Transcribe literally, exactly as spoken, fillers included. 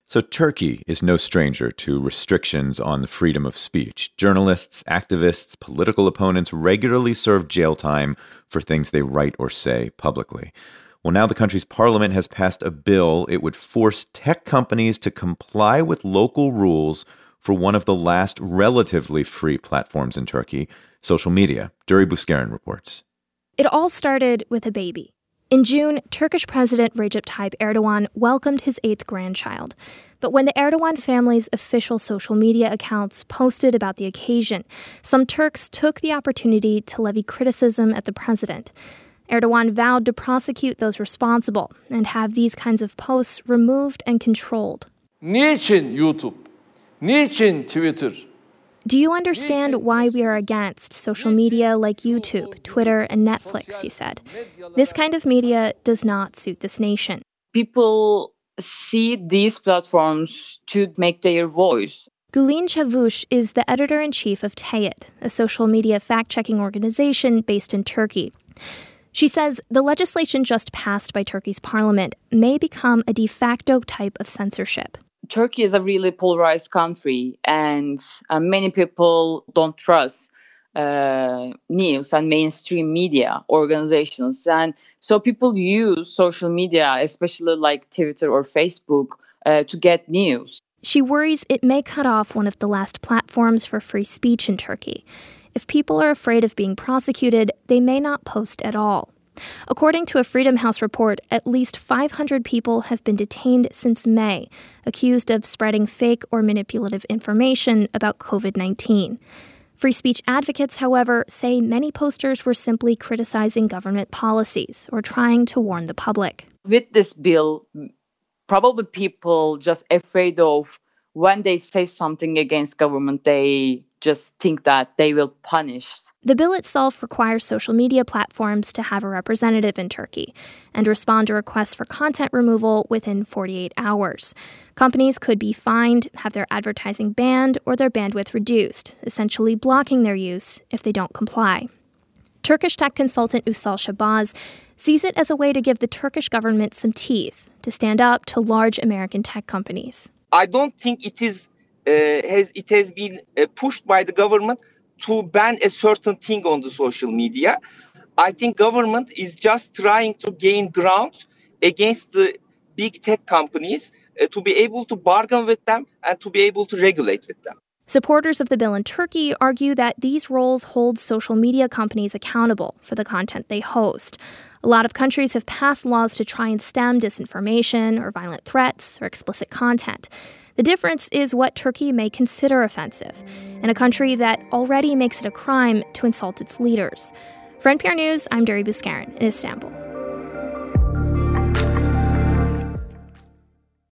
So Turkey is no stranger to restrictions on the freedom of speech. Journalists, activists, political opponents regularly serve jail time for things they write or say publicly. Well, now the country's parliament has passed a bill. It would force tech companies to comply with local rules for one of the last relatively free platforms in Turkey, social media. Duri Buskarin reports. It all started with a baby. In June, Turkish President Recep Tayyip Erdogan welcomed his eighth grandchild. But when the Erdogan family's official social media accounts posted about the occasion, some Turks took the opportunity to levy criticism at the president. Erdogan vowed to prosecute those responsible and have these kinds of posts removed and controlled. Niçin YouTube? Niçin Twitter? Do you understand why we are against social media like YouTube, Twitter, and Netflix, he said. This kind of media does not suit this nation. People see these platforms to make their voice. Gülin Çavuş is the editor-in-chief of Teyit, a social media fact-checking organization based in Turkey. She says the legislation just passed by Turkey's parliament may become a de facto type of censorship. Turkey is a really polarized country, and uh, many people don't trust uh, news and mainstream media organizations. And so people use social media, especially like Twitter or Facebook, uh, to get news. She worries it may cut off one of the last platforms for free speech in Turkey. If people are afraid of being prosecuted, they may not post at all. According to a Freedom House report, at least five hundred people have been detained since May, accused of spreading fake or manipulative information about covid nineteen. Free speech advocates, however, say many posters were simply criticizing government policies or trying to warn the public. With this bill, probably people just afraid of when they say something against government, they just think that they will punish. The bill itself requires social media platforms to have a representative in Turkey and respond to requests for content removal within forty-eight hours. Companies could be fined, have their advertising banned, or their bandwidth reduced, essentially blocking their use if they don't comply. Turkish tech consultant Usal Shabazz sees it as a way to give the Turkish government some teeth to stand up to large American tech companies. I don't think it is uh, has it has been uh, pushed by the government to ban a certain thing on the social media. I think government is just trying to gain ground against the big tech companies uh, to be able to bargain with them and to be able to regulate with them. Supporters of the bill in Turkey argue that these roles hold social media companies accountable for the content they host. A lot of countries have passed laws to try and stem disinformation or violent threats or explicit content. The difference is what Turkey may consider offensive, in a country that already makes it a crime to insult its leaders. For N P R News, I'm Duri Buskarin in Istanbul.